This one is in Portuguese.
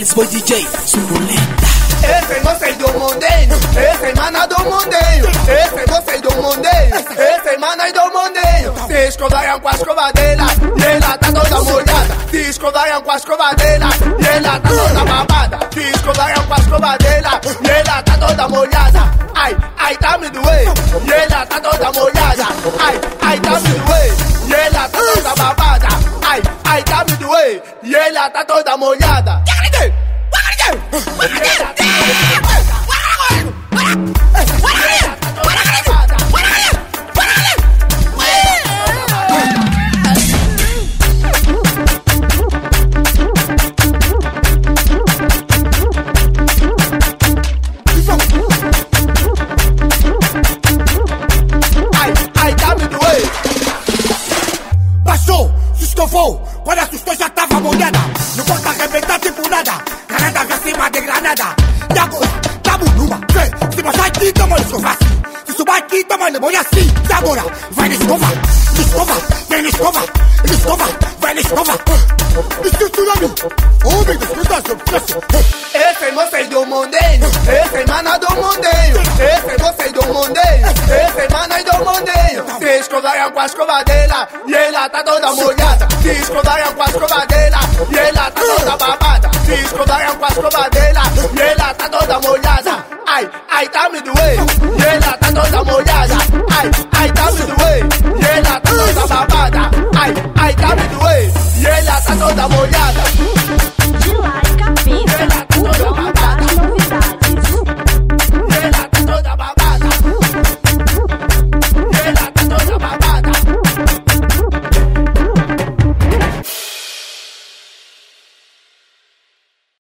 Mix Boy DJ, suculenta. Esse é vocês do mundinho, esse é mana do mundinho. Esse é vocês do mundinho, esse é mana do mundinho. Se escovaiam com a escovadeira e ela tá toda molhada. Se escovaiam com a escovadeira e ela tá toda babada. Se escovaiam com a escovadeira e ela tá toda molhada. Ai, ai, tá me doendo e ela tá toda molhada. Ai, ai, tá me doendo e ela tá toda babada. Ai, ai, tá me doendo e ela tá toda molhada. Baixou, se estovou, quando assustou já tava molhada. Não pode arrebentar tipo nada, caramba pra cima de granada. E agora, tamo numa, vê, se passar aqui, tamo no escovar assim. Se subir aqui, tamo no molho assim. E agora, vai na escova, vem na escova, vai na escova. Estruturando, homem das coisas. Esse é vocês do mundinho, esse é mana do mundinho. Esse é vocês do mundinho, esse é mana do mundinho. Se escovaiam com a escovadeira e ela tá toda molhada. Se escovaiam com a escovadeira e ela tá toda babada. Se escovaiam com a escovadeira e ela tá toda molhada. Ai, ai, tá me doendo e ela tá toda molhada.